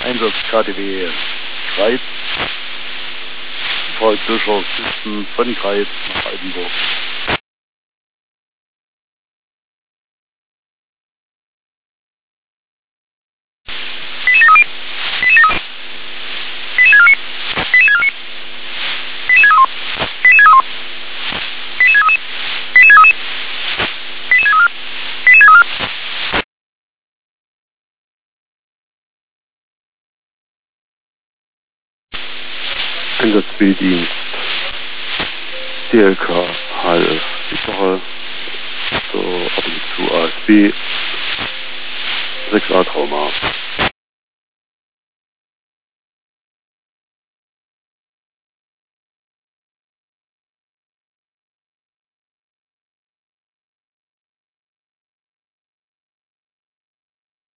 Einsatz KTW Greiz, Paul Bischof Süsten von Greiz nach Altenburg. Einsatzbedienst DLK Halle Woche zur Ordnung zu ASB 6a Trauma.